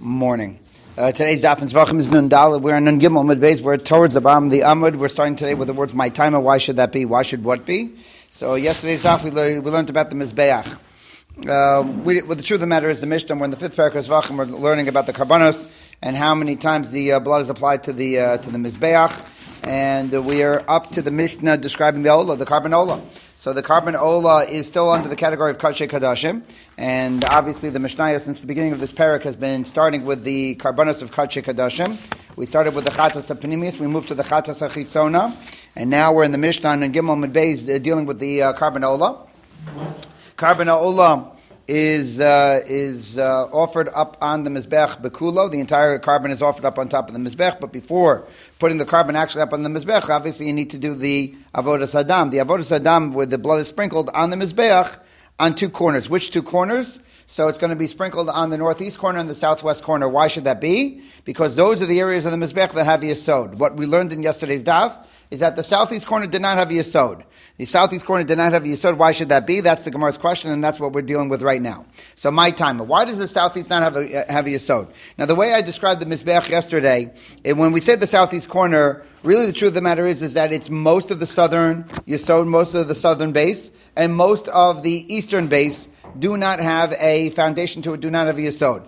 morning. Today's Daf and Zvachim is Nun Daled. We're in Nun Gimel Mid Beis. We're towards the bottom of the Amud. We're starting today with the words "My timer." Why should that be? Why should what be? So yesterday's Daf we learned about the Mizbeach. The truth of the matter is the Mishnah. We're in the fifth parak of Zvachim. We're learning about the Karbanos and how many times the blood is applied to the Mizbeach. And we are up to the Mishnah describing the Ola, the Carbon Ola. So the Carbon Ola is still under the category of Kadshe Kadashim. And obviously the Mishnah, since the beginning of this parak, has been starting with the Karbanos of Kadshe Kadashim. We started with the Chatas of Panimius, we moved to the Chatas of Chitzona, and now we're in the Mishnah and Gimel Mid Beis dealing with the Carbon Ola. Carbon Ola is offered up on the Mizbech Bekulo. The entire carbon is offered up on top of the Mizbech, but before putting the carbon actually up on the Mizbech, obviously you need to do the Avodas Adam. The Avodas Adam, where the blood is sprinkled on the Mizbech on two corners. Which two corners? So it's going to be sprinkled on the northeast corner and the southwest corner. Why should that be? Because those are the areas of the Mizbech that have Yesod. What we learned in yesterday's daf is that the southeast corner did not have Yesod. The southeast corner did not have Yesod. Why should that be? That's the Gemara's question, and that's what we're dealing with right now. So my timer. Why does the southeast not have a Yesod? Now the way I described the Mizbech yesterday, when we said the southeast corner, really the truth of the matter is that it's most of the southern Yesod, most of the southern base, and most of the eastern base do not have a foundation to it, do not have a Yesod.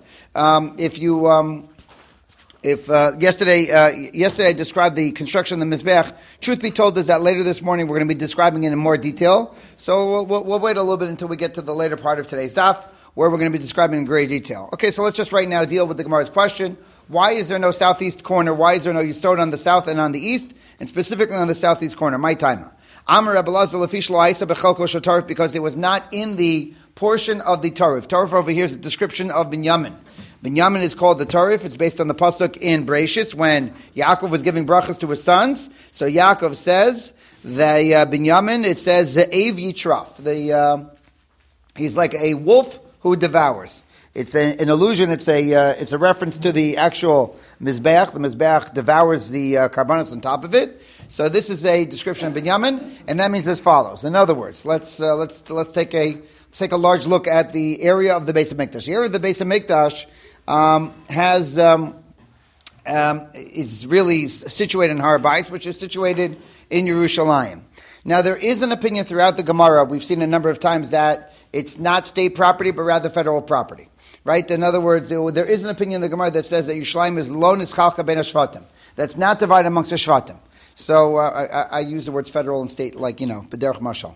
Yesterday I described the construction of the Mizbech. Truth be told is that later this morning we're going to be describing it in more detail. So we'll wait a little bit until we get to the later part of today's daf, where we're going to be describing in great detail. Okay, so let's just right now deal with the Gemara's question. Why is there no southeast corner? Why is there no Yesod on the south and on the east, and specifically on the southeast corner? My timer. Amar Rabbi Elazar lefish lo ha'isa bechelko shel tarif, because it was not in the portion of the tarif. Tarif over here is a description of Binyamin. Binyamin is called the tarif. It's based on the pasuk in Bereishis when Yaakov was giving brachas to his sons. So Yaakov says that Binyamin, it says ze'ev yitraf. He's like a wolf who devours. It's an allusion. It's a reference to the actual Mizbeach. The Mizbeach devours the karbanos on top of it. So this is a description of Binyamin, and that means as follows. In other words, let's take a large look at the area of the Beis Hamikdash. The area of the Beis Hamikdash is really situated in Har Bayis, which is situated in Yerushalayim. Now there is an opinion throughout the Gemara. We've seen a number of times that it's not state property, but rather federal property. Right? In other words, there is an opinion in the Gemara that says that Yerushalayim is lo nischalcha ben hashvatim. That's not divided amongst the shvatim. So I use the words federal and state, like b'derech mashal.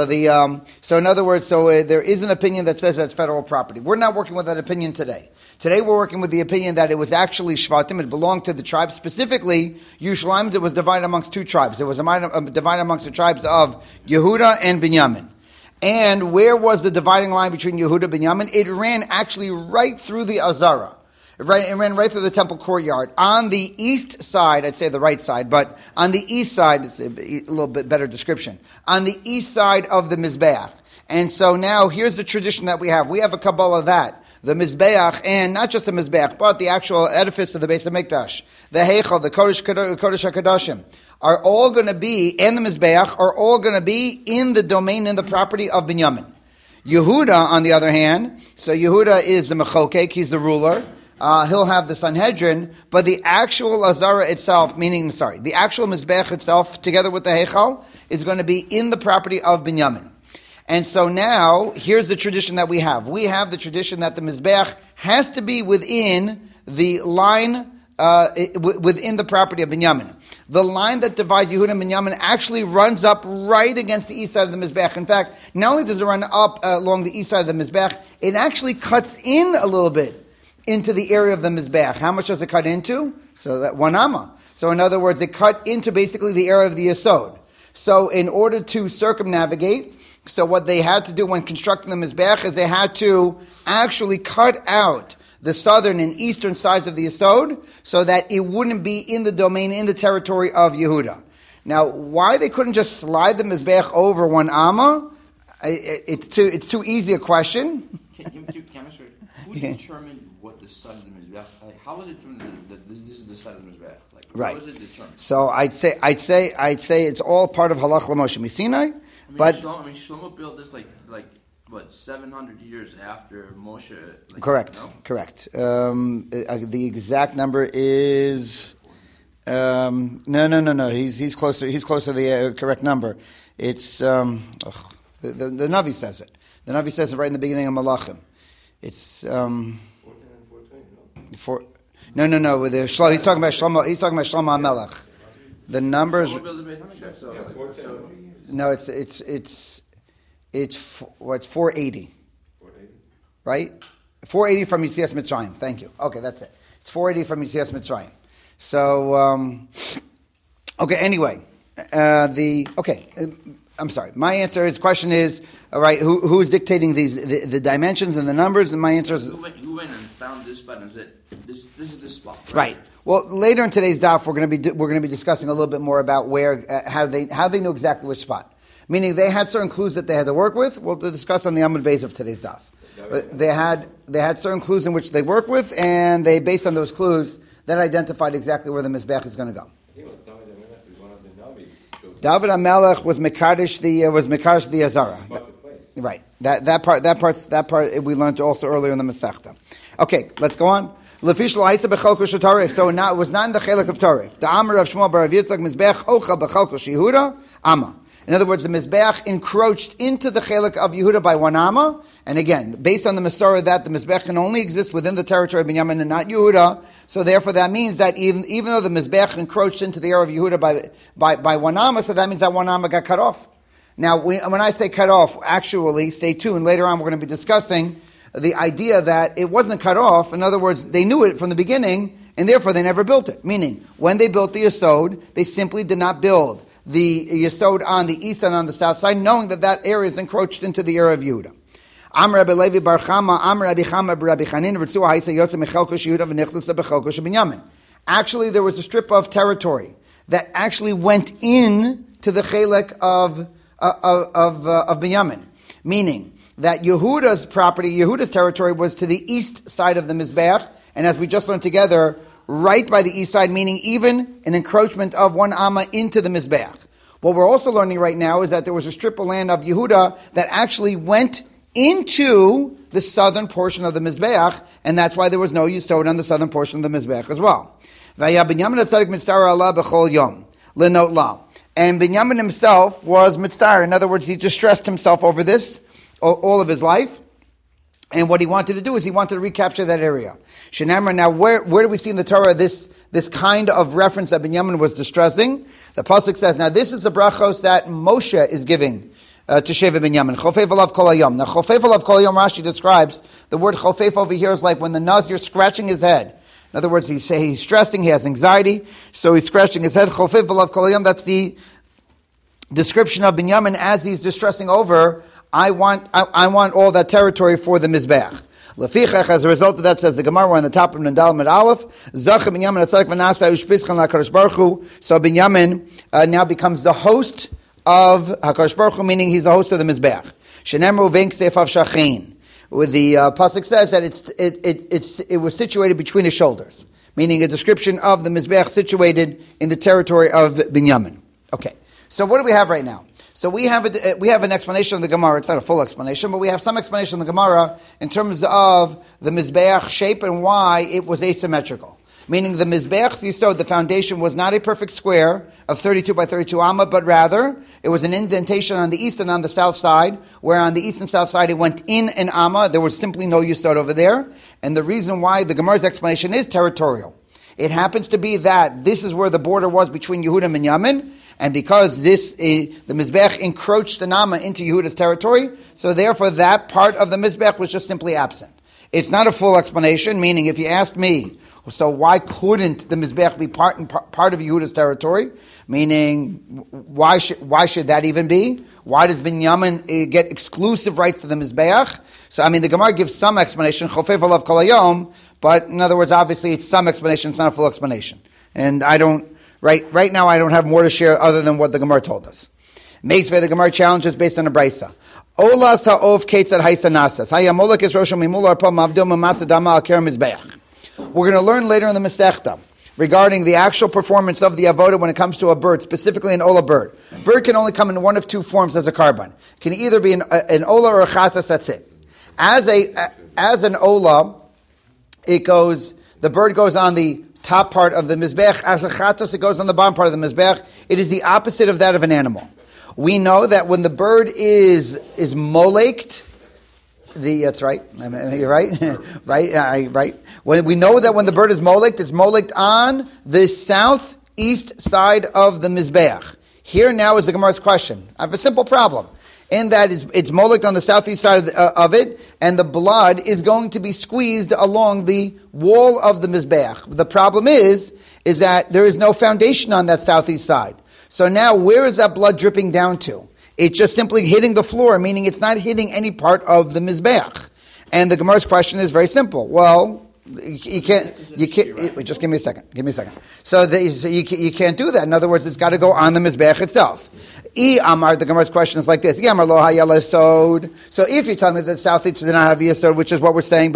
So in other words, there is an opinion that says that's federal property. We're not working with that opinion today. Today we're working with the opinion that it was actually shvatim. It belonged to the tribes. Specifically, Yerushalayim, it was divided amongst two tribes. It was divided amongst the tribes of Yehuda and Binyamin. And where was the dividing line between Yehuda and Binyamin? It ran actually right through the Azara. It ran right through the temple courtyard. On the east side, I'd say the right side, but on the east side, it's a little bit better description. On the east side of the Mizbeach. And so now, here's the tradition that we have. We have a Kabbalah that the Mizbeach, and not just the Mizbeach, but the actual edifice of the Beis Hamikdash, the Heichal, the Kodesh HaKadoshim, are all going to be, and the Mizbeach, are all going to be in the domain, in the property of Binyamin. Yehuda, on the other hand, so Yehuda is the Mechokek, he's the ruler. He'll have the Sanhedrin, but the actual Azara itself, the actual Mizbeach itself, together with the Heichal, is going to be in the property of Binyamin. And so now, here's the tradition that we have. We have the tradition that the Mizbeach has to be within the line, within the property of Binyamin. The line that divides Yehuda and Binyamin actually runs up right against the east side of the Mizbeach. In fact, not only does it run up along the east side of the Mizbeach, it actually cuts in a little bit into the area of the Mizbeach. How much does it cut into? So that 1 amma. So in other words, it cut into basically the area of the Yesod. So in order to circumnavigate, so what they had to do when constructing the Mizbeach is they had to actually cut out the southern and eastern sides of the Yesod so that it wouldn't be in the domain, in the territory of Yehuda. Now, why they couldn't just slide the Mizbeach over 1 amma? It's too easy a question. Who determined what the side of the Mizbeach? How was it determined that this is the side of the Mizbeach? Right. How was it determined? So I'd say it's all part of Halach L'Moshe Sinai. Shlomo built this like what, 700 years after Moshe? Correct. No? Correct. The exact number is no. He's closer. He's closer to the correct number. It's the Navi says it. The Navi says it right in the beginning of Malachim. It's 410 and 420. No. With the Shlomo, he's talking about Shlomo. He's talking about Shlomo HaMelech. The numbers. No, it's 480. Right? 480 from Yetzias Mitzrayim. Thank you. Okay, that's it. It's 480 from Yetzias Mitzrayim. So, okay. Anyway, I'm sorry. My answer is question is all right. Who is dictating the dimensions and the numbers? And my answer is who went and found this spot and said this is the spot. Right. Well, later in today's daf, we're going to be discussing a little bit more about where how they knew exactly which spot. Meaning they had certain clues that they had to work with. We'll discuss on the Amud Beis of today's daf. They had certain clues in which they work with, and they based on those clues that identified exactly where the Mizbech is going to go. David HaMelech was Mekadesh the Azara. Right. That part we learned also earlier in the Masechta. Okay, let's go on. So now it was not in the Chelek of Torah. The Amar of Shmuel bar Rav Yitzchak Mizbech Ochel b'Chalko Shehuda Amma. In other words, the Mizbech encroached into the Chelek of Yehuda by 1 Amma. And again, based on the Masorah that the Mizbech can only exist within the territory of Binyamin and not Yehuda, so therefore that means that even though the Mizbech encroached into the area of Yehuda by 1 Amma, so that means that 1 Amma got cut off. Now, when I say cut off, actually, stay tuned. Later on, we're going to be discussing the idea that it wasn't cut off. In other words, they knew it from the beginning, and therefore they never built it. Meaning, when they built the Yesod, they simply did not build the Yesod on the east and on the south side, knowing that area is encroached into the area of Yehuda. Amr Rabbi Levi Bar Chama, Amr Rabbi Chama Rabbi Chanin, Ritzua Haisa Yotze Mechelko Yehuda v'Nechlasa Bechelko Shebinyamin. Actually, there was a strip of territory that actually went in to the Chelek of Binyamin, meaning that Yehuda's property, Yehuda's territory was to the east side of the Mizbeach, and as we just learned together, right by the east side, meaning even an encroachment of 1 Amma into the Mizbeach. What we're also learning right now is that there was a strip of land of Yehuda that actually went into the southern portion of the Mizbeach, and that's why there was no Yisod on the southern portion of the Mizbeach as well. And Binyamin himself was mitzvah. In other words, he distressed himself over this all of his life. And what he wanted to do is he wanted to recapture that area. Shenamar, now where do we see in the Torah this kind of reference that Binyamin was distressing? The pasuk says, now this is the brachos that Moshe is giving to Sheva Binyamin. Chofef alav kol hayom. Now chofef alav kol hayom, Rashi describes, the word chofef over here is like when the Nazir is scratching his head. In other words, he's stressing, he has anxiety, so he's scratching his head. Chofef alav kol hayom, that's the description of Binyamin as he's distressing over, I want all that territory for the Mizbeach. Lefichach, as a result of that, says the Gemara, we're on the top of Nandal Med Aleph, Zacha Binyamin Atzalek V'Nasa Ushpischan LaKadosh Baruch Hu. So Binyamin now becomes the host of HaKadosh Baruch Hu, meaning he's the host of the Mizbeach. Shenemru V'Ink Seifav Shachin. With the pasuk says that it was situated between his shoulders, meaning a description of the Mizbeach situated in the territory of Binyamin. Okay, so what do we have right now? So we have an explanation of the Gemara. It's not a full explanation, but we have some explanation of the Gemara in terms of the Mizbeach shape and why it was asymmetrical. Meaning the Mizbeach Yisod, the foundation, was not a perfect square of 32 by 32 amma, but rather it was an indentation on the east and on the south side, where on the east and south side it went in an amma. There was simply no Yisod over there. And the reason why the Gemara's explanation is territorial. It happens to be that this is where the border was between Yehuda and Binyamin, and because the Mizbech encroached the Nama into Yehuda's territory, so therefore that part of the Mizbech was just simply absent. It's not a full explanation, meaning if you asked me, so why couldn't the Mizbech be part of Yehuda's territory? Meaning, why should that even be? Why does Binyamin get exclusive rights to the Mizbech? So, the Gemara gives some explanation, Chofef alav kol hayom, but in other words, obviously it's some explanation, it's not a full explanation. And right now I don't have more to share other than what the Gemara told us. Meisvei, the Gemara challenges based on a brisa. Ola sa'ov ketzad haisa nasas. Hayamolak is rosham imul arpa mavdom mamasa dama al kerem mizbeach. We're going to learn later in the Masechta. regarding the actual performance of the avoda when it comes to a bird, specifically an ola bird. Bird can only come in one of two forms as a carbon. It can either be an ola or a chatzas, that's it. As an ola, the bird goes on the top part of the mizbech. As a chatzas, it goes on the bottom part of the mizbech. It is the opposite of that of an animal. We know that when the bird is moleked, that's right. You're right. Right. When we know that when the bird is moleked, it's moleked on the southeast side of the mizbeach. Here now is the Gemara's question. I have a simple problem. In that it's moleked on the southeast side of it, and the blood is going to be squeezed along the wall of the mizbeach. The problem is that there is no foundation on that southeast side. So now, where is that blood dripping down to? It's just simply hitting the floor, meaning it's not hitting any part of the mizbeach. And the Gemara's question is very simple. Well, you can't. Just give me a second. So you can't do that. In other words, it's got to go on the mizbeach itself. The Gemara's question is like this. So if you tell me that southeast did not have the yesod, which is what we're saying,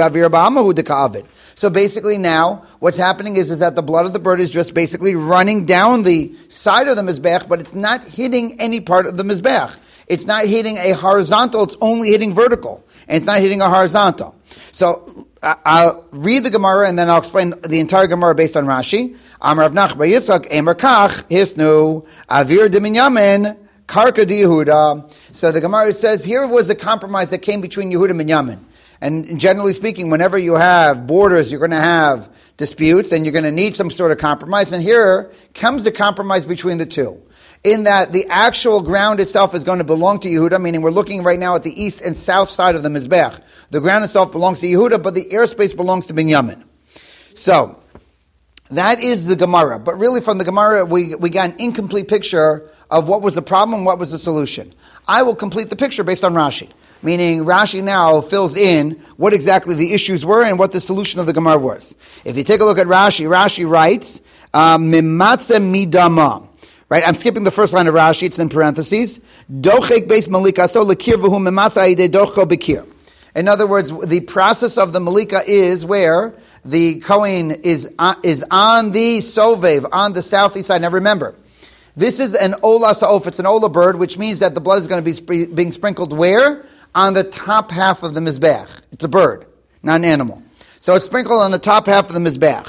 so basically now, what's happening is that the blood of the bird is just basically running down the side of the mizbech, but it's not hitting any part of the mizbech. It's not hitting a horizontal, it's only hitting vertical. And it's not hitting a horizontal. So I'll read the Gemara and then I'll explain the entire Gemara based on Rashi. Amar Rav Nachman bar Yitzchak, Emer Kach, Hisnu, Avir de Minyamin, Karka de Yehuda. So the Gemara says here was the compromise that came between Yehuda and Binyamin. And generally speaking, whenever you have borders, you're going to have disputes and you're going to need some sort of compromise. And here comes the compromise between the two. In that the actual ground itself is going to belong to Yehuda, meaning we're looking right now at the east and south side of the Mizbech. The ground itself belongs to Yehuda, but the airspace belongs to Binyamin. So, that is the Gemara. But really from the Gemara, we got an incomplete picture of what was the problem, what was the solution. I will complete the picture based on Rashi. Meaning Rashi now fills in what exactly the issues were and what the solution of the Gemara was. If you take a look at Rashi, Rashi writes, Mimatze midama. Right, I'm skipping the first line of Rashi, it's in parentheses. Dochek beis malika so lekir v'hu mimatze ayidei docho bekir. In other words, the process of the malika is where the Kohen is on the sovev, on the southeast side. Now remember, this is an ola sa'of, it's an ola bird, which means that the blood is going to be being sprinkled where? On the top half of the mizbeach. It's a bird, not an animal. So it's sprinkled on the top half of the mizbeach.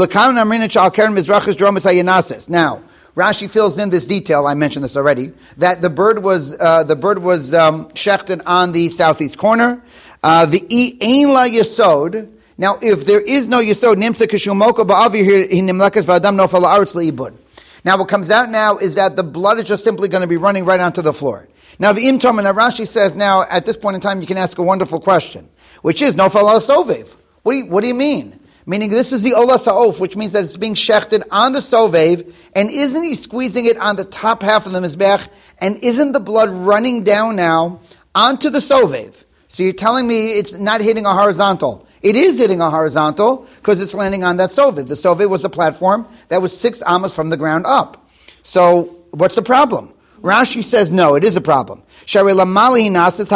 Now, Rashi fills in this detail, I mentioned this already, that the bird was shechted on the southeast corner. The ein la yesod. Now, if there is no yesod, nimsa kishumoko ba'avir he nimlakas v'adam nofal la'aretz le'ibud. Now, what comes out now is that the blood is just simply going to be running right onto the floor. Now, v'im tom, and Rashi says now, at this point in time, you can ask a wonderful question, which is nofal la'sovev. What do you mean? Meaning this is the ola sa'of, which means that it's being shechted on the sovev, and isn't he squeezing it on the top half of the mizbech, and isn't the blood running down now onto the sovev? So you're telling me it's not hitting a horizontal. It is hitting a horizontal, because it's landing on that sovev. The sovev was a platform that was 6 amas from the ground up. So, what's the problem? Rashi says no, it is a problem. So Rashi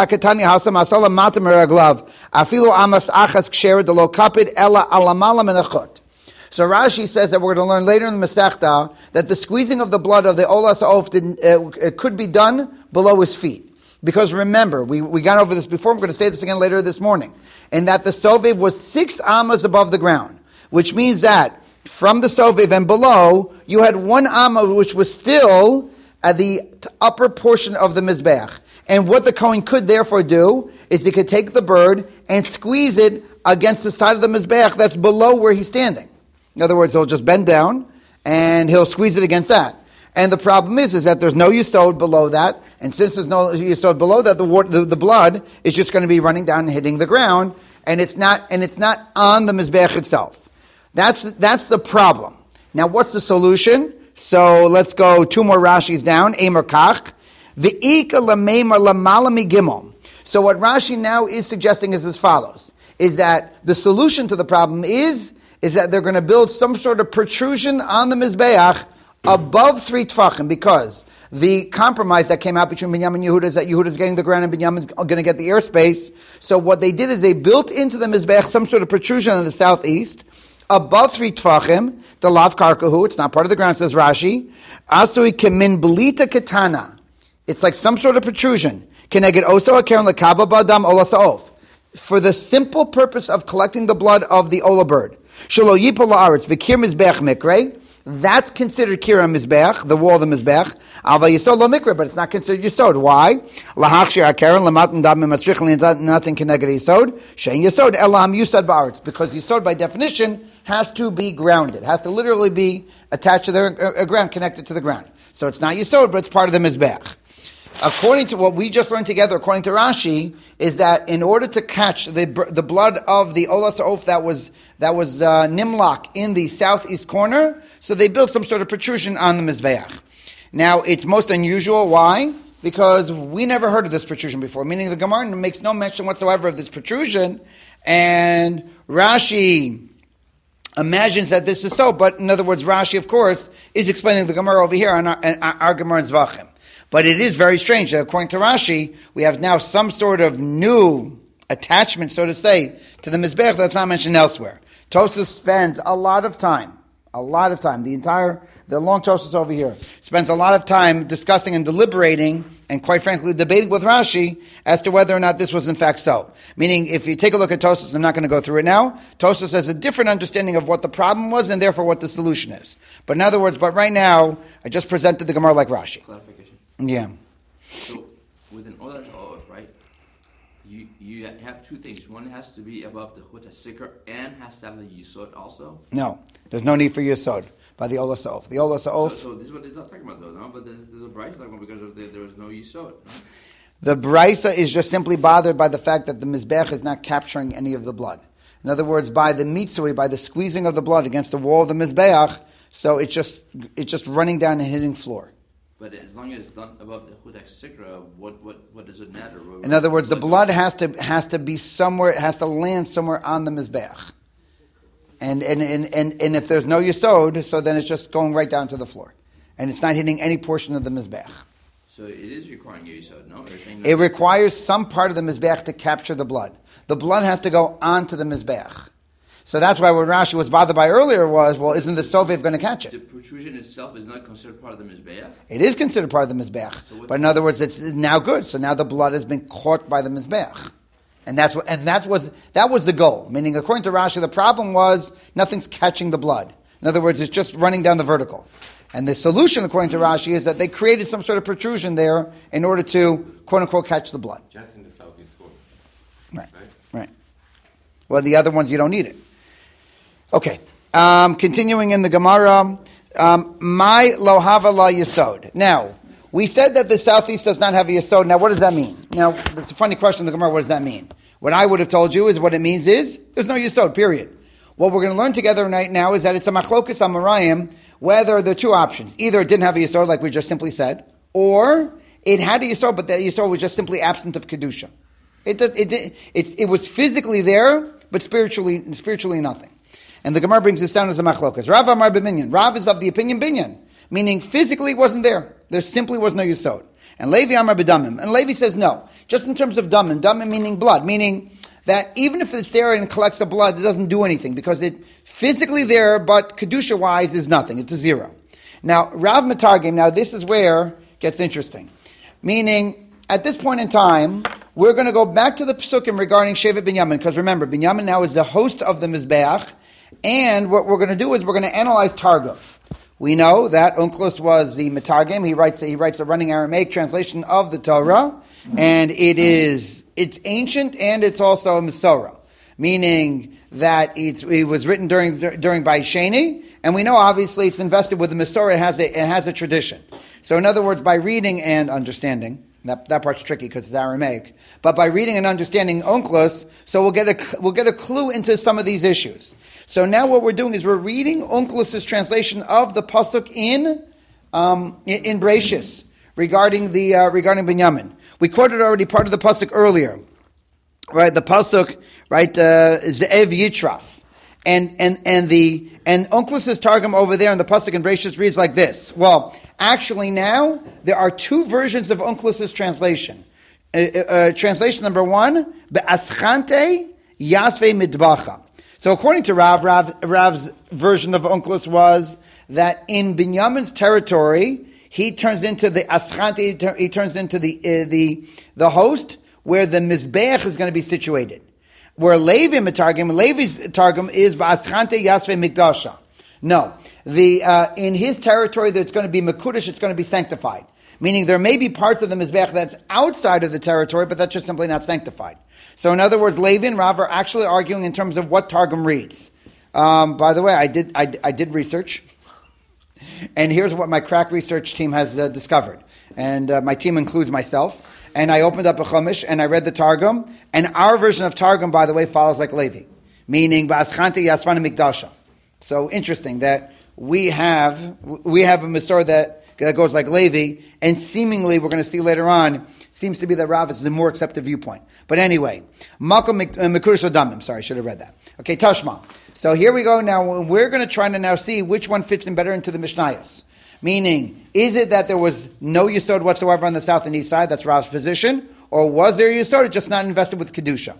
says that we're going to learn later in the Masechta that the squeezing of the blood of the Ola Sa'of could be done below his feet. Because remember, we got over this before, I'm going to say this again later this morning, and that the Sovev was 6 amas above the ground, which means that from the Sovev and below, you had 1 amma which was still at the upper portion of the Mizbeach. And what the Kohen could therefore do is he could take the bird and squeeze it against the side of the Mizbeach that's below where he's standing. In other words, he'll just bend down and he'll squeeze it against that. And the problem is that there's no yesod below that, and since there's no yesod below that, the blood is just going to be running down and hitting the ground, and it's not on the Mizbeach itself. That's the problem. Now, what's the solution? So let's go 2 more Rashis down. Eimer kach. V'ika l'meimer l'mala migimel. So what Rashi now is suggesting is as follows, is that the solution to the problem is that they're going to build some sort of protrusion on the Mizbeach above 3 tfachim, because the compromise that came out between Binyamin and Yehuda is that Yehuda is getting the ground and Binyamin is going to get the airspace. So what they did is they built into the Mizbeach some sort of protrusion on the southeast above 3 tvachim, the lav karkahu, it's not part of the ground, says Rashi. Asui kemin belita katana. It's like some sort of protrusion. Keneged oso akeren lekaba badam ola sa'of. For the simple purpose of collecting the blood of the ola bird. Shelo yipol la'aretz v'kir mizbech mikre. That's considered kira mizbech, the wall of the mizbech. Alva yisod lo mikre, but it's not considered yisod. Why? Lahachshir akeren lematan dam mimatzrich nothing keneged yisod. Shein yisod elam yusad ba'aretz. Because yisod by definition has to be grounded, has to literally be attached to the ground, connected to the ground. So it's not yisod, but it's part of the mizbech. According to what we just learned together, according to Rashi, is that in order to catch the blood of the Ola Sa'of that was Nimlach in the southeast corner, so they built some sort of protrusion on the Mizbeach. Now, it's most unusual. Why? Because we never heard of this protrusion before, meaning the Gemara makes no mention whatsoever of this protrusion, and Rashi imagines that this is so, but in other words, Rashi, of course, is explaining the Gemara over here on our Gemara in Zvachim. But it is very strange that according to Rashi, we have now some sort of new attachment, so to say, to the Mizbech that's not mentioned elsewhere. Tosas spends a lot of time, the long Tosas over here, spends a lot of time discussing and deliberating, and quite frankly, debating with Rashi as to whether or not this was in fact so. Meaning, if you take a look at Tosas, I'm not going to go through it now, Tosas has a different understanding of what the problem was and therefore what the solution is. But in other words, right now, I just presented the Gemara like Rashi. Clarification. Yeah. So, with an Ola Sa'of, right, you have two things. One has to be above the Chut HaSikr and has to have the Yisod also? No. There's no need for Yisod by the Ola Sa'of. The Ola Sa'of... So this is what they're not talking about, though, no? But there's a Brisa talking about because there was no Yisod. No? The Brisa is just simply bothered by the fact that the Mizbech is not capturing any of the blood. In other words, by the mitzui, by the squeezing of the blood against the wall of the Mizbeach, so it's just running down and hitting floor. But as long as it's not above the Chut HaSikra, what does it matter? In other words, the blood has to be somewhere, it has to land somewhere on the Mizbeach. And if there's no Yisod, so then it's just going right down to the floor. And it's not hitting any portion of the Mizbeach. So it is requiring Yisod, no? It requires some part of the Mizbeach to capture the blood. The blood has to go onto the Mizbeach. So that's why what Rashi was bothered by earlier was, well, isn't the Sofev going to catch it? The protrusion itself is not considered part of the Mizbeach? It is considered part of the Mizbeach. So but in other words, it's now good. So now the blood has been caught by the Mizbeach. And that was the goal. Meaning, according to Rashi, the problem was nothing's catching the blood. In other words, it's just running down the vertical. And the solution, according to Rashi, is that they created some sort of protrusion there in order to, quote unquote, catch the blood. Just in the southeast corner. Right. Well, the other ones, you don't need it. Okay. Continuing in the Gemara, my lohava la yisod. Now, we said that the southeast does not have a yisod. Now, what does that mean? Now, that's a funny question in the Gemara. What does that mean? What I would have told you is what it means is there's no yisod, period. What we're going to learn together right now is that it's a machlokus amarayim, whether there are two options. Either it didn't have a yisod, like we just simply said, or it had a yisod, but that yisod was just simply absent of kedusha. It was physically there, but spiritually nothing. And the Gemara brings this down as a machlokas. Rav Amar b'minyan. Rav is of the opinion binyan, meaning physically it wasn't there. There simply was no yisod. And Levi Amar b'damim. And Levi says no. Just in terms of damim meaning blood, meaning that even if it's there and collects the blood, it doesn't do anything because it physically there, but kedusha wise is nothing. It's a zero. Now Rav Matargim. Now this is where it gets interesting. Meaning at this point in time, we're going to go back to the Pesukim regarding Shevet Binyamin, because remember, Binyamin now is the host of the Mizbeach. And what we're going to do is we're going to analyze Targum. We know that Onkelos was the Metargim. He writes a running Aramaic translation of the Torah, and it's ancient and it's also a Masorah, meaning that it was written during Baisheni, and we know obviously it's invested with the Masorah. It has a tradition. So in other words, by reading and understanding. That part's tricky because it's Aramaic. But by reading and understanding Onkelos, so we'll get a clue into some of these issues. So now what we're doing is we're reading Onkelos' translation of the pasuk in Bereishis regarding Binyamin. We quoted already part of the pasuk earlier, right? The pasuk, right? Ze'ev Yitraf, and Onkelos' Targum over there in the pasuk in Bereishis reads like this. Well, actually now there are two versions of Onkelos' translation. Translation number one, Be'aschante Yasve Midbacha. So according to Rav's version of Onkelos was that in Binyamin's territory, he turns into the Aschante, he turns into the host where the Mizbeach is going to be situated. Where Levi's Targum is Ba'aschante Yasve Mikdasha. No. In his territory that's going to be Mekudesh, it's going to be sanctified. Meaning there may be parts of the Mizbeach that's outside of the territory, but that's just simply not sanctified. So in other words, Levi and Rav are actually arguing in terms of what Targum reads. By the way, I did research, and here's what my crack research team has discovered. And my team includes myself. And I opened up a Chumash and I read the Targum, and our version of Targum, by the way, follows like Levi, meaning Ba'aschante Yasvana Mikdasha. So interesting that we have a Masorah that goes like Levi, and seemingly, we're going to see later on, seems to be that Rav is the more accepted viewpoint. But anyway, Makom Mekudesh Adamim. Sorry, I should have read that. Okay, Tashma. So here we go now. We're going to try to now see which one fits in better into the Mishnayos. Meaning, is it that there was no Yesod whatsoever on the south and east side? That's Rav's position. Or was there Yesod, just not invested with Kedusha?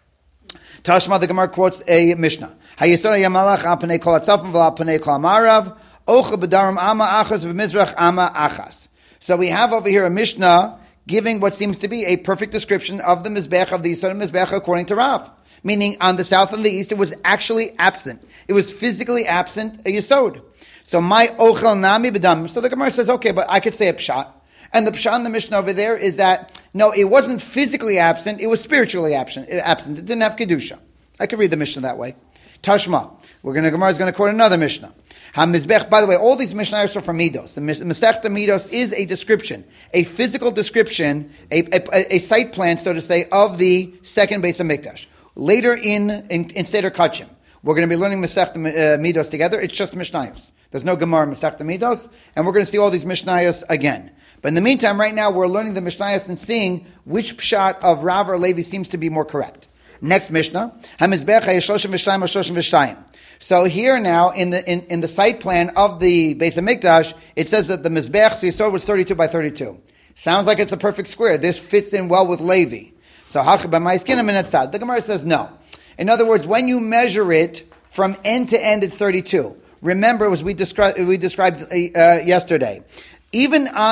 Tashma, the Gemara quotes a Mishnah. HaYesod HaYamalach al Panei Kol HaTzafim v'al Panei Kol HaMarav Ochel B'darim Ama Achas v'Mizrach Ama Achas. So we have over here a Mishnah giving what seems to be a perfect description of the Mizbeach, of the Yesod Mizbeach according to Rav. Meaning, on the south and the east, it was actually absent. It was physically absent a Yesod. So my Ochel Nami B'dam. So the Gemara says, okay, but I could say a Pshat. And the Pshat in the Mishnah over there is that, no, it wasn't physically absent, it was spiritually absent. It didn't have Kedusha. I could read the Mishnah that way. Tashma. Gemara is going to quote another Mishnah. HaMizbech, by the way, all these Mishnahs are from Midos. The Masechta Midos is a description, a physical description, a site plan, so to say, of the second base of Mikdash. Later in Seder Kachim, we're going to be learning Masechta Midos together. It's just Mishnayos. There's no Gemara Masechta Midos, and we're going to see all these Mishnayos again. But in the meantime, right now, we're learning the Mishnayos and seeing which Pshat of Rav or Levi seems to be more correct. Next Mishnah, HaMizbech HaYeshoshim V'Shtayim HaShoshim V'Shtayim. So here now, in the site plan of the Beis HaMikdash, it says that the Mizbech Yesod was 32 by 32. Sounds like it's a perfect square. This fits in well with Levi. So the Gemara says no. In other words, when you measure it from end to end, it's 32. Remember, as we described yesterday, even the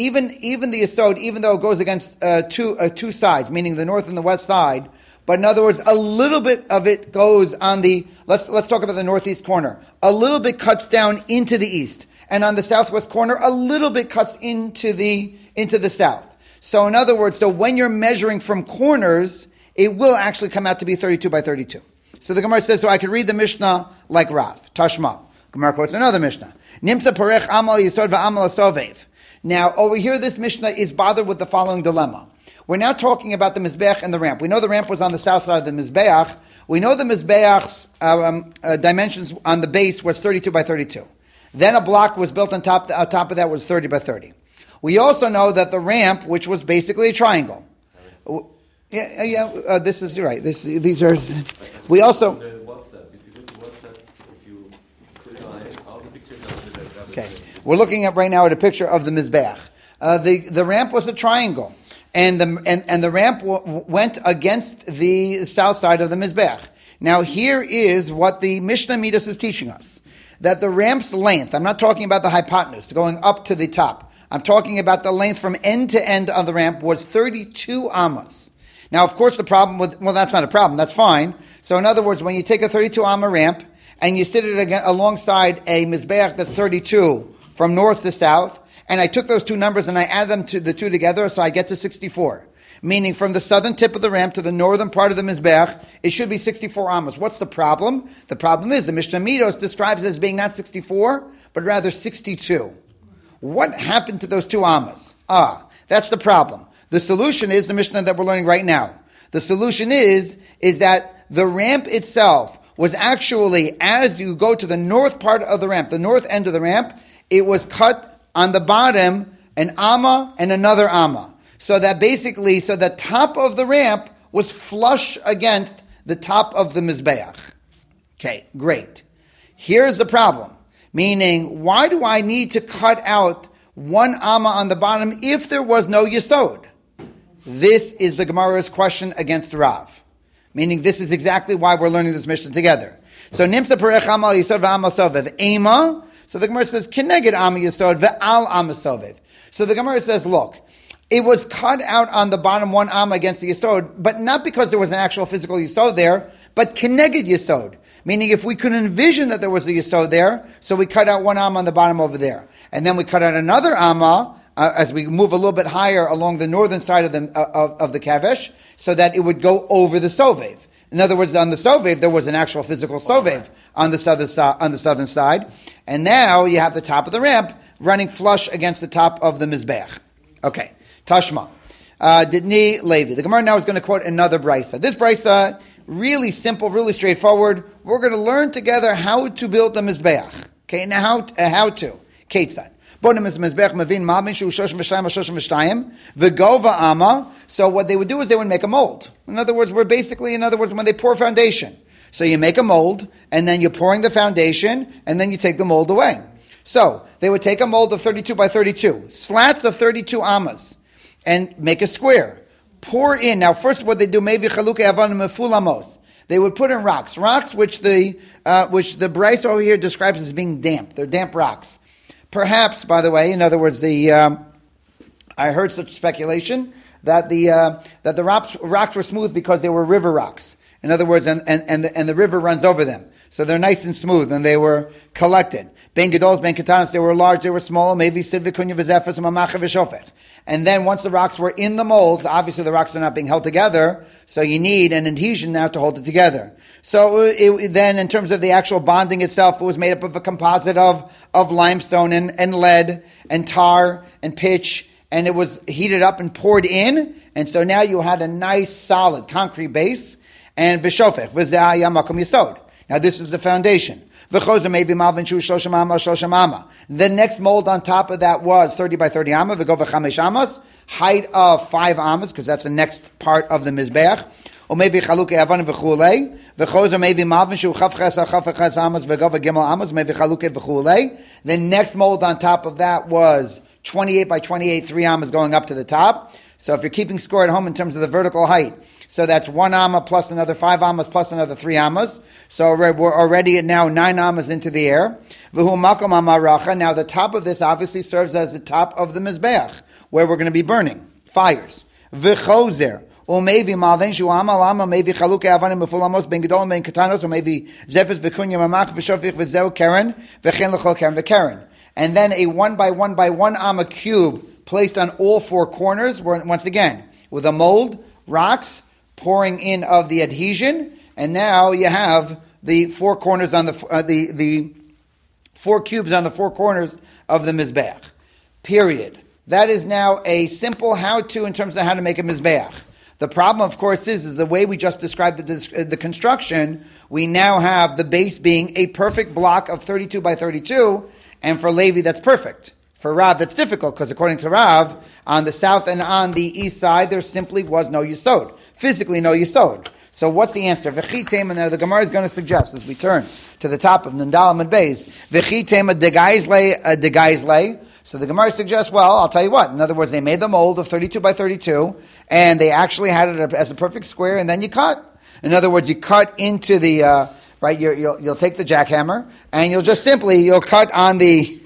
Yesod, even though it goes against two sides, meaning the north and the west side, but in other words, a little bit of it goes on the, let's talk about the northeast corner. A little bit cuts down into the east. And on the southwest corner, a little bit cuts into the south. So in other words, so when you're measuring from corners, it will actually come out to be 32 by 32. So the Gemara says, so I could read the Mishnah like Rav. Tashma. Gemara quotes another Mishnah. Nimsa parech amal yisod va'amal asovev. Now, over here, this Mishnah is bothered with the following dilemma. We're now talking about the Mizbeach and the ramp. We know the ramp was on the south side of the Mizbeach. We know the Mizbeach's dimensions on the base was 32 by 32. Then a block was built on top of that was 30 by 30. We also know that the ramp, which was basically a triangle. This is right. These are. We also. Okay, we're looking at right now at a picture of the Mizbeach. The ramp was a triangle, and the ramp went against the south side of the Mizbeach. Now here is what the Mishnah Midas is teaching us: that the ramp's length. I'm not talking about the hypotenuse going up to the top. I'm talking about the length from end to end of the ramp was 32 amas. Now, of course, the problem that's not a problem. That's fine. So, in other words, when you take a 32 amma ramp and you sit it alongside a Mizbeach that's 32 from north to south, and I took those two numbers and I added them to the two together, so I get to 64. Meaning from the southern tip of the ramp to the northern part of the Mizbeach, it should be 64 amas. What's the problem? The problem is the Mishnah Midos describes it as being not 64, but rather 62. What happened to those two amas? That's the problem. The solution is the Mishnah that we're learning right now. The solution is that the ramp itself was actually, as you go to the north part of the ramp, the north end of the ramp, it was cut on the bottom, an amma and another amma. So that basically, the top of the ramp was flush against the top of the Mizbeach. Okay, great. Here's the problem. Meaning, why do I need to cut out one amma on the bottom if there was no Yesod? This is the Gemara's question against Rav. Meaning, this is exactly why we're learning this Mishnah together. So Nimsa Perech Amal Yisod Ve'Amal Sovev. Ema. So the Gemara says, Keneged Amal Yisod Ve'al Amal Sovev. So the Gemara says, look, it was cut out on the bottom one Amma against the Yisod, but not because there was an actual physical Yisod there, but Keneged Yisod. Meaning if we could envision that there was a Yisod there, so we cut out one Amma on the bottom over there. And then we cut out another Amma, as we move a little bit higher along the northern side of the Kavesh, so that it would go over the Sovev. In other words, on the Sovev, there was an actual physical Sovev on the southern side. And now you have the top of the ramp running flush against the top of the Mizbeach. Okay. Tashma. Didni Levi. The Gemara now is going to quote another brisa. This brisa, really simple, really straightforward. We're going to learn together how to build the Mizbeach. Okay, now how to. Ketzad. So what they would do is they would make a mold. In other words, when they pour foundation. So you make a mold, and then you're pouring the foundation, and then you take the mold away. So they would take a mold of 32 by 32, slats of 32 amas, and make a square. Pour in. Now, first, what they do, maybe chaluke avanim mefulamos. They would put in rocks, which the Bryce over here describes as being damp. They're damp rocks. Perhaps, by the way, in other words, I heard such speculation that the rocks were smooth because they were river rocks. In other words, and the river runs over them, so they're nice and smooth, and they were collected. Ben gedolos, ben katanos, they were large, they were small. Maybe sid v'kunya v'zefes u'mamacha v'shofech. And then once the rocks were in the molds, obviously the rocks are not being held together, so you need an adhesion now to hold it together. So then in terms of the actual bonding itself, it was made up of a composite of limestone and lead and tar and pitch, and it was heated up and poured in, and so now you had a nice solid concrete base, and v'shofech, v'zeh makom yisod. Now this is the foundation. The next mold on top of that was 30 by 30 amma, height of 5 ammas, because that's the next part of the Mizbeach. Or maybe chaluke avanim v'chulei. V'chozer maybe malvin shu chafches amas v'gova gimel amas maybe chaluke v'chulei. The next mold on top of that was 28 by 28, 3 ammas going up to the top. So if you're keeping score at home in terms of the vertical height, so that's 1 amma plus another 5 ammas plus another 3 ammas. So we're already at now 9 ammas into the air. V'hu makom amaracha. Now the top of this obviously serves as the top of the Mizbeach, where we're going to be burning fires. V'chozer. Or maybe malven shu ama lama maybe chaluke avanim befulamos ben gedolim ben katanos or maybe zefes v'kunya mamach v'shofich v'zeu karen v'chen l'chol karen v'karen. And then a 1 by 1 by 1 amma cube placed on all 4 corners, once again, with a mold, rocks, pouring in of the adhesion, and now you have the 4 corners on the 4 cubes on the 4 corners of the Mizbeach. Period. That is now a simple how-to in terms of how to make a Mizbeach. The problem, of course, is the way we just described the construction, we now have the base being a perfect block of 32 by 32, and for Levi that's perfect. For Rav that's difficult, because according to Rav, on the south and on the east side, there simply was no Yisod. Physically no Yisod. So what's the answer? V'chitem, and the Gemara is going to suggest, as we turn to the top of Nandalam and Beis, V'chitem a degaizle. So the Gemara suggests, well, I'll tell you what. In other words, they made the mold of 32 by 32, and they actually had it as a perfect square, and then you cut. In other words, you cut into the right. You'll take the jackhammer, and you'll cut on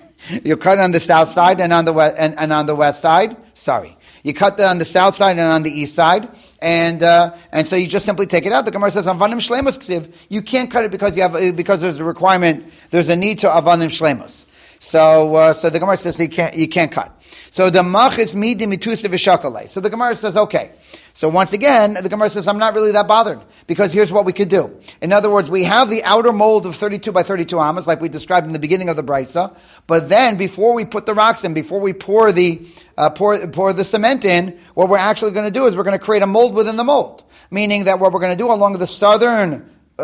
the south side and on the west and on the west side. Sorry, you cut on the south side and on the east side, and so you just simply take it out. The Gemara says avanim shlemos ksiv. You can't cut it because there's a requirement. There's a need to avanim shlemos. So the Gemara says you can't cut. So the machis midi mitusa v'shakalei. So the Gemara says, okay. So once again, the Gemara says, I'm not really that bothered, because here's what we could do. In other words, we have the outer mold of 32 by 32 amas, like we described in the beginning of the Brisa, but then before we put the rocks in, before we pour the cement in, what we're actually going to do is we're going to create a mold within the mold. Meaning that what we're going to do along the southern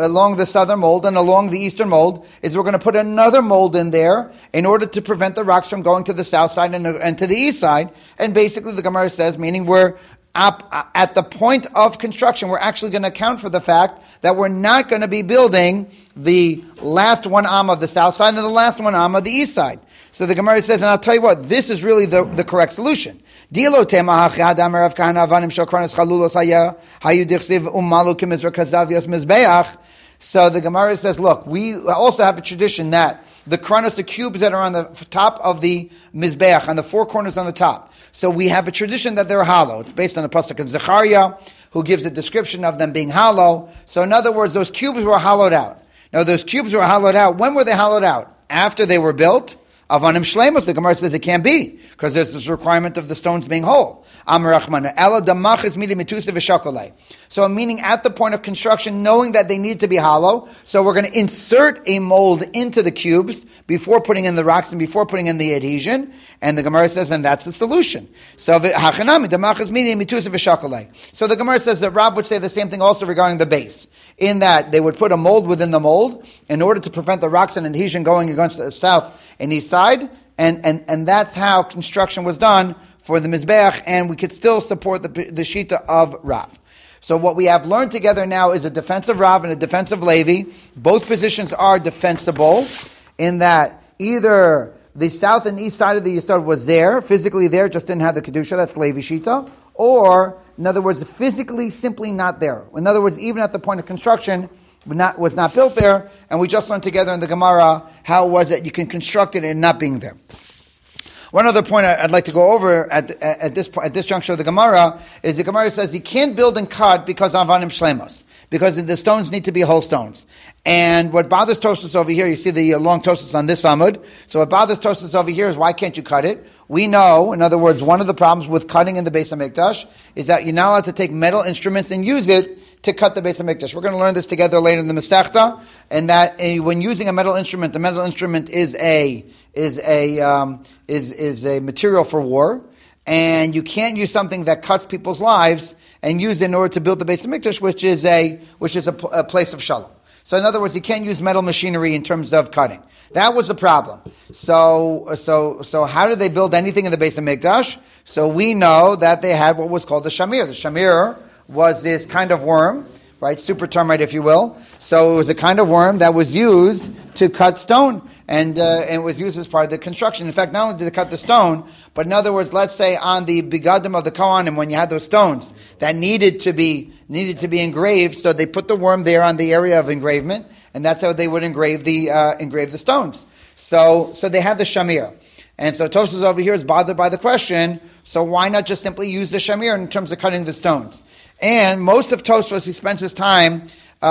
mold and along the eastern mold is we're going to put another mold in there in order to prevent the rocks from going to the south side and to the east side. And basically the Gemara says, meaning we're at the point of construction, we're actually going to account for the fact that we're not going to be building the last 1 amma of the south side and the last 1 amma of the east side. So the Gemara says, and I'll tell you what, this is really the correct solution. So the Gemara says, look, we also have a tradition that the kranos, the cubes that are on the top of the Mizbeach, on the four corners on the top. So we have a tradition that they're hollow. It's based on the pasuk in Zechariah, who gives a description of them being hollow. So in other words, those cubes were hollowed out. Now those cubes were hollowed out. When were they hollowed out? After they were built? Avanim Shlemos, the Gemara says it can't be, because there's this requirement of the stones being whole. Amar Rachmana, Ela damachis midi mitusa v'shakolei. So meaning at the point of construction, knowing that they need to be hollow, so we're going to insert a mold into the cubes before putting in the rocks and before putting in the adhesion, and the Gemara says, and that's the solution. So hachanami damachis midi mitusa v'shakolei. So the Gemara says that Rav would say the same thing also regarding the base, in that they would put a mold within the mold in order to prevent the rocks and adhesion going against the south and east side, and that's how construction was done for the Mizbeach, and we could still support the Shita of Rav. So what we have learned together now is a defense of Rav and a defense of Levi. Both positions are defensible, in that either the south and east side of the Yisod was there, physically there, just didn't have the Kedusha, that's Levi Shita, or, in other words, physically simply not there. In other words, even at the point of construction, was not built there, and we just learned together in the Gemara how it was that you can construct it and not being there. One other point I'd like to go over at this juncture of the Gemara is the Gemara says you can't build and cut because of avanim shlemos, because the stones need to be whole stones. And what bothers Tosfos over here, you see the long Tosfos on this Amud. So what bothers Tosfos over here is why can't you cut it? We know, in other words, one of the problems with cutting in the Beis HaMikdash is that you're not allowed to take metal instruments and use it to cut the Beis HaMikdash. We're going to learn this together later in the Masechta, and that when using a metal instrument, the metal instrument is a material for war, and you can't use something that cuts people's lives and use it in order to build the Beis HaMikdash, which is a place of shalom. So in other words, you can't use metal machinery in terms of cutting. That was the problem. So how did they build anything in the Beis HaMikdash? So we know that they had what was called the shamir. The shamir was this kind of worm, right? Super termite, if you will. So it was a kind of worm that was used to cut stone, and it was used as part of the construction. In fact, not only did they cut the stone, but in other words, let's say on the bigadim of the Kohanim, when you had those stones that needed to be engraved, so they put the worm there on the area of engravement, and that's how they would engrave the stones. So they had the shamir. And so Tosfos over here is bothered by the question, so why not just simply use the shamir in terms of cutting the stones? And most of Tosfos, he spends his time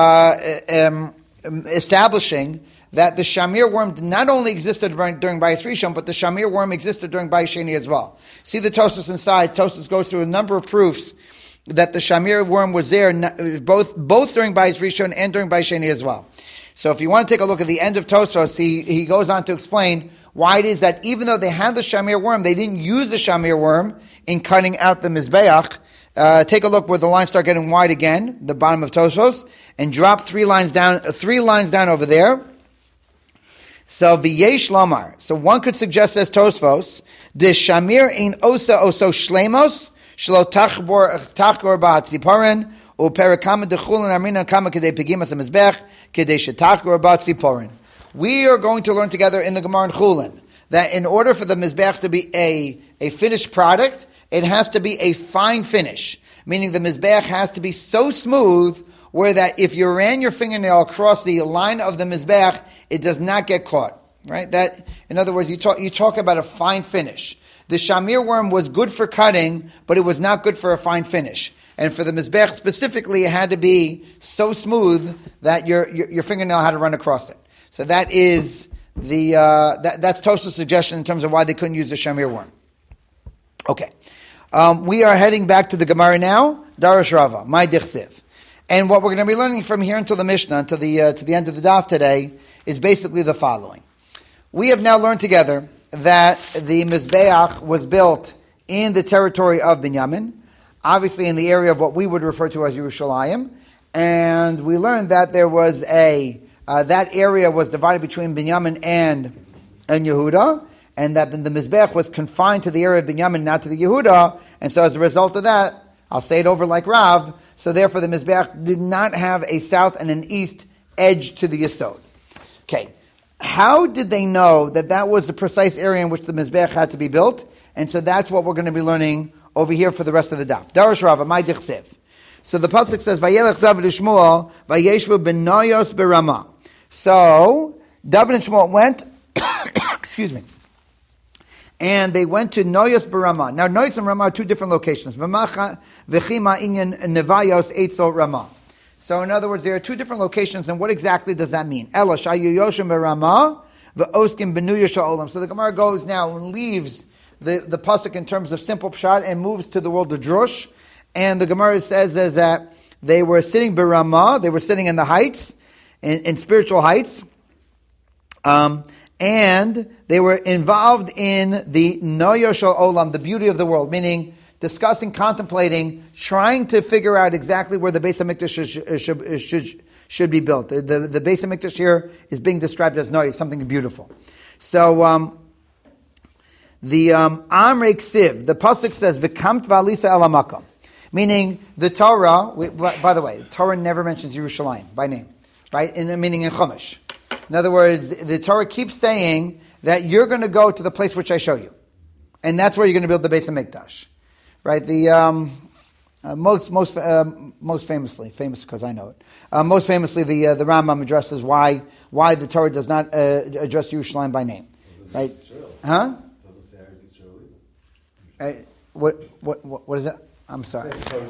establishing that the shamir worm not only existed during Bayis Rishon, but the shamir worm existed during Bayis Sheni as well. See the Tosfos inside. Tosfos goes through a number of proofs that the shamir worm was there both during Bayis Rishon and during Bayis Sheni as well. So if you want to take a look at the end of Tosfos, he goes on to explain why it is that even though they had the shamir worm, they didn't use the shamir worm in cutting out the Mizbeach. Take a look where the lines start getting wide again, the bottom of Tosfos, and drop 3 lines down over there. So v'yesh lamar. So one could suggest as Tosfos, the shamir ein osa shlemos shlo tachbor ba'tziporin uperakama dechulin armina kama kedei pegimas hamizbech kedei shetachbor ba'tziporin. We are going to learn together in the Gemara in Chulin that in order for the mizbech to be a finished product, it has to be a fine finish, meaning the mizbech has to be so smooth where that if you ran your fingernail across the line of the mizbech, it does not get caught. Right? That, in other words, you talk about a fine finish. The shamir worm was good for cutting, but it was not good for a fine finish. And for the mizbech specifically, it had to be so smooth that your fingernail had to run across it. So that is that's Tosfos' suggestion in terms of why they couldn't use the shamir worm. Okay. We are heading back to the Gemara now. Darash Rava, my dichsiv. And what we're going to be learning from here until the Mishnah, until the end of the daf today, is basically the following. We have now learned together that the Mizbeach was built in the territory of Binyamin, obviously in the area of what we would refer to as Yerushalayim, and we learned that there was that area was divided between Binyamin and Yehuda, and that the Mizbeach was confined to the area of Binyamin, not to the Yehuda, and so as a result of that, I'll say it over like Rav, so therefore the Mizbeach did not have a south and an east edge to the Yesod. Okay, how did they know that was the precise area in which the Mizbeach had to be built? And so that's what we're going to be learning over here for the rest of the daf. Darash Rava, my dichsiv. So the pasuk says, "Vayelech David u'Shmuel vayeshvu b'noyos b'Ramah." So David and Shmuel went, excuse me, and they went to Noyos b'Ramah. Now Noyos and Ramah are two different locations. V'chima inyan nevayos eitzel Ramah. So in other words, there are two different locations, and what exactly does that mean? Ela shayu yoshim b'Ramah v'oskim b'nuya sha'olam. So the Gemara goes now and leaves the pasuk in terms of simple pshat and moves to the world of drush. And the Gemara says is that they were sitting b'Ramah, they were sitting in the heights, in spiritual heights, and they were involved in the noyo shel olam, the beauty of the world, meaning discussing, contemplating, trying to figure out exactly where the Beis HaMikdash should be built. The Beis HaMikdash here is being described as noyo, something beautiful. So the Amrei Ksiv, the pasuk says, "V'kamt v'alisa el hamakom," meaning the Torah. By the way, the Torah never mentions Yerushalayim by name, right? Meaning in Chumash. In other words, the Torah keeps saying that you're going to go to the place which I show you, and that's where you're going to build the Beis HaMikdash, right? The most famously, famous because I know it. Most famously, the Rambam addresses why the Torah does not address Yerushalayim by name, right? Huh? What is that? I'm sorry.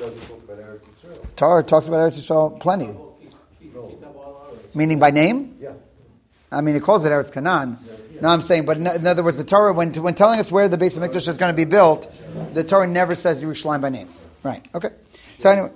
Torah talks about Eretz Yisrael plenty. Meaning by name? Yeah. I mean, it calls it Eretz Canaan. No, I'm saying, but in other words, the Torah, when telling us where the Beis HaMikdash is going to be built, the Torah never says Yerushalayim by name. Right. Okay. So anyway.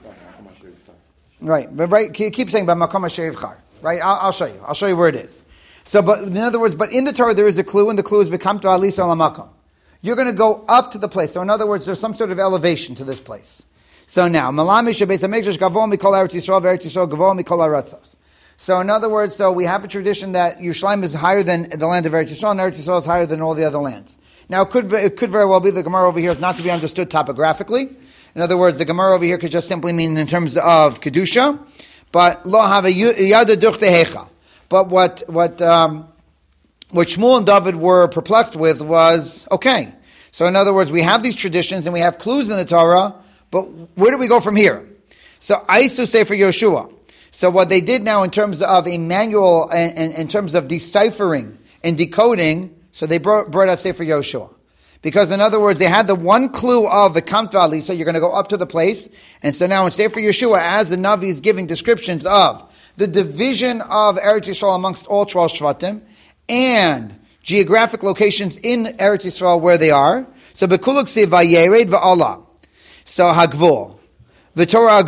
Right. But right. Keep saying by Makom Asher Yivchar. Right. I'll show you. I'll show you where it is. So, but in other words, but in the Torah there is a clue, and the clue is V'kamtu alisa al hamakom. You're going to go up to the place. So in other words, there's some sort of elevation to this place. So now, Malamish Beis HaMikdash Gavol Mikol Eretz Yisrael V'Eretz Yisrael Gavol Mikol Aratzos. So in other words, so we have a tradition that Yerushalayim is higher than the land of Eretz Yisrael, and Eretz Yisrael is higher than all the other lands. Now, it could very well be the Gemara over here is not to be understood topographically. In other words, the Gemara over here could just simply mean in terms of Kedusha, but lo have a yada duchtehecha. But what Shmuel and David were perplexed with was, okay, so in other words, we have these traditions and we have clues in the Torah, but where do we go from here? So Aisu Sefer Yoshua. So what they did now in terms of a manual and in terms of deciphering and decoding, so they brought out Sefer Yoshua. Because in other words, they had the one clue of V'kamt v'alisa, so you're going to go up to the place. And so now in Sefer Yeshua, as the Navi is giving descriptions of the division of Eretz Yisrael amongst all 12 Shvatim, and geographic locations in Eretz Yisrael where they are. So Bekuluk si Vayered v'Allah. So Hagvul. V'Torah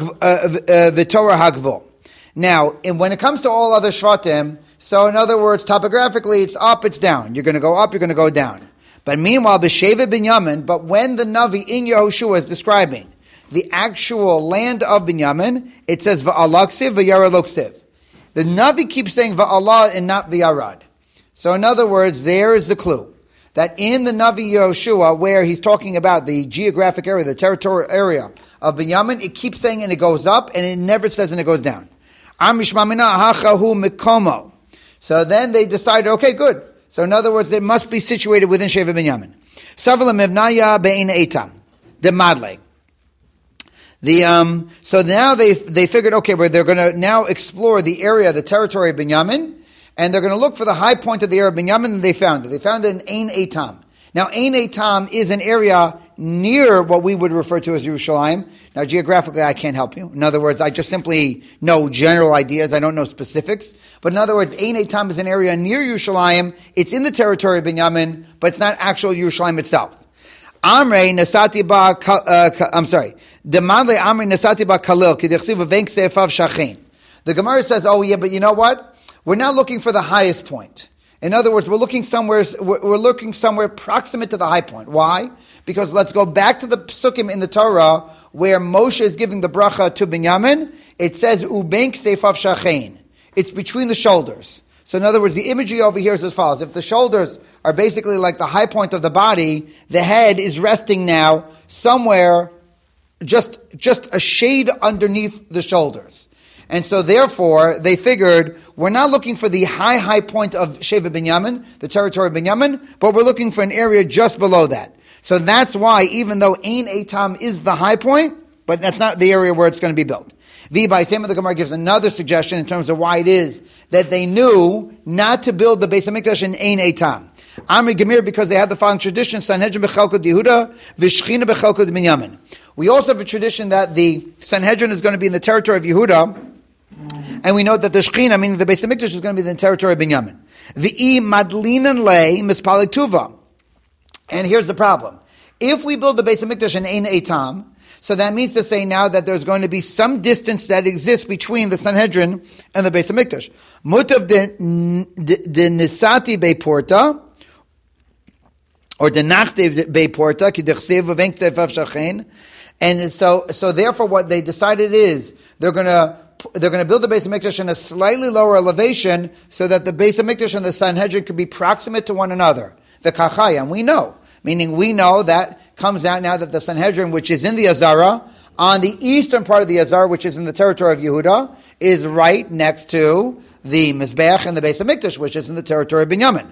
Hagvul. Now, when it comes to all other Shvatim, so in other words, topographically, it's up, it's down. You're going to go up, you're going to go down. But meanwhile, B'Shevet Binyamin, but when the Navi in Yehoshua is describing the actual land of Binyamin, it says V'Alaksiv V'Yaraloksiv. The Navi keeps saying V'Allah and not V'Yarad. So in other words, there is the clue. That in the Navi Yehoshua, where he's talking about the geographic area, the territorial area of Binyamin, it keeps saying and it goes up, and it never says and it goes down. So then they decided, okay, good. So in other words, they must be situated within Shevet Binyamin. So now they figured, okay, where they're going to now explore the area, the territory of Binyamin, and they're going to look for the high point of the area of Binyamin, and they found it. They found it in Ein Eitam. Now, Ein Eitam is an area near what we would refer to as Yerushalayim. Now, geographically, I can't help you. In other words, I just simply know general ideas. I don't know specifics. But in other words, Ein Eitam is an area near Yerushalayim. It's in the territory of Binyamin, but it's not actual Yerushalayim itself. Amrei nasati ba, Demadle Amrei nasati ba kalil, kidichsiv v'venk sefav shachin. The Gemara says, oh yeah, but you know what? We're not looking for the highest point. In other words, we're looking somewhere proximate to the high point. Why? Because let's go back to the psukim in the Torah where Moshe is giving the bracha to Binyamin. It says, Ubenk sefav shachein. It's between the shoulders. So in other words, the imagery over here is as follows. If the shoulders are basically like the high point of the body, the head is resting now somewhere just a shade underneath the shoulders. And so therefore, they figured, we're not looking for the high point of Shevet Binyamin, the territory of Binyamin, but we're looking for an area just below that. So that's why, even though Ein Eitam is the high point, but that's not the area where it's going to be built. By Sema, the Gemara gives another suggestion in terms of why it is that they knew not to build the Beis HaMikdash in Ein Eitam. Amri Gemir, because they had the following tradition: Sanhedrin bechelkot Yehuda, v'Shechina bechelkot Binyamin. We also have a tradition that the Sanhedrin is going to be in the territory of Yehuda, and we know that the Shechina, meaning the Beis HaMikdash, is going to be in the territory of Binyamin. V'i madlinan lei mispalik tuva. And here's the problem: if we build the Beis HaMikdash in Ein Eitam, so that means to say now that there's going to be some distance that exists between the Sanhedrin and the Beis HaMikdash. Mutav de nisati beporta, or de nachte beporta, ki dechsev v'venktev shachen. And so therefore what they decided is they're going to build the Beis HaMikdash in a slightly lower elevation so that the Beis HaMikdash and the Sanhedrin could be proximate to one another. The kachaya, and we know that comes out now that the Sanhedrin, which is in the Azara, on the eastern part of the Azara, which is in the territory of Yehuda, is right next to the Mizbeach and the Beis HaMikdash, which is in the territory of Binyamin.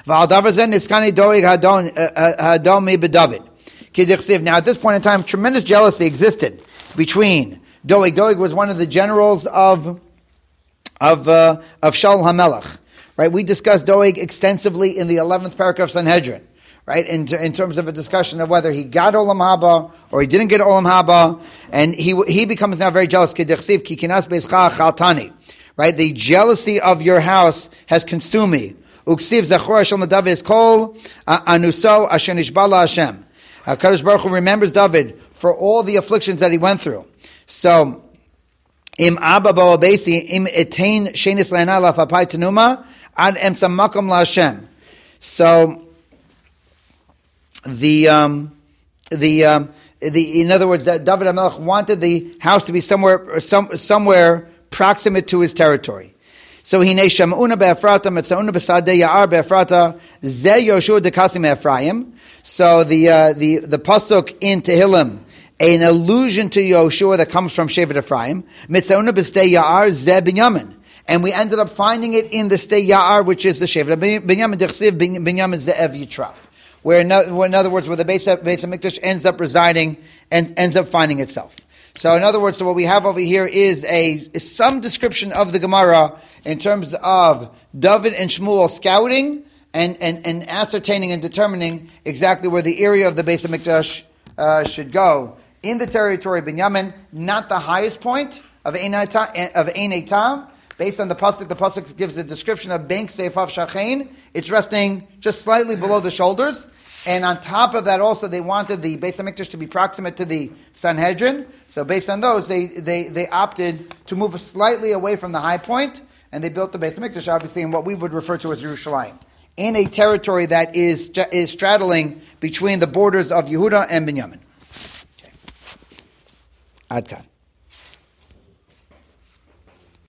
Now at this point in time, tremendous jealousy existed between Doeg. Doeg was one of the generals of Shaul HaMelech. Right? We discussed Doeg extensively in the 11th paragraph of Sanhedrin. Right, in terms of a discussion of whether he got Olam Haba or he didn't get Olam Haba, and he becomes now very jealous. Right, the jealousy of your house has consumed me. HaKadosh Baruch Hu remembers David for all the afflictions that he went through. So, im Abba Ba'obesi im etain shenis le'ana lafapai tenuma ad emsa makom la'Hashem. So, in other words, that David HaMelech wanted the house to be somewhere proximate to his territory. So hine shamuna be'Ephrata metzauna b'sadei ya'ar be'Ephrata ze Yoshua dekasim Ephraim. So the pasuk in Tehillim, an allusion to Yoshua that comes from Shevet Ephraim, metzauna b'sadei ya'ar ze Binyamin. And we ended up finding it in the Sdei Ya'ar, which is the Shevet Binyamin dechsiv Binyamin ze'ev yitraf. Where in other words, where the Beis HaMikdash ends up residing and ends up finding itself. So in other words, so what we have over here is some description of the Gemara in terms of David and Shmuel scouting and ascertaining and determining exactly where the area of the Beis HaMikdash should go in the territory of Binyamin, not the highest point of Ein Eitam. Based on the pasuk gives a description of Bank Seifav Shachain. It's resting just slightly below the shoulders. And on top of that also, they wanted the Beis HaMikdash to be proximate to the Sanhedrin. So based on those, they opted to move slightly away from the high point, and they built the Beis HaMikdash, obviously, in what we would refer to as Yerushalayim, in a territory that is straddling between the borders of Yehuda and Binyamin. Okay. Ad kan.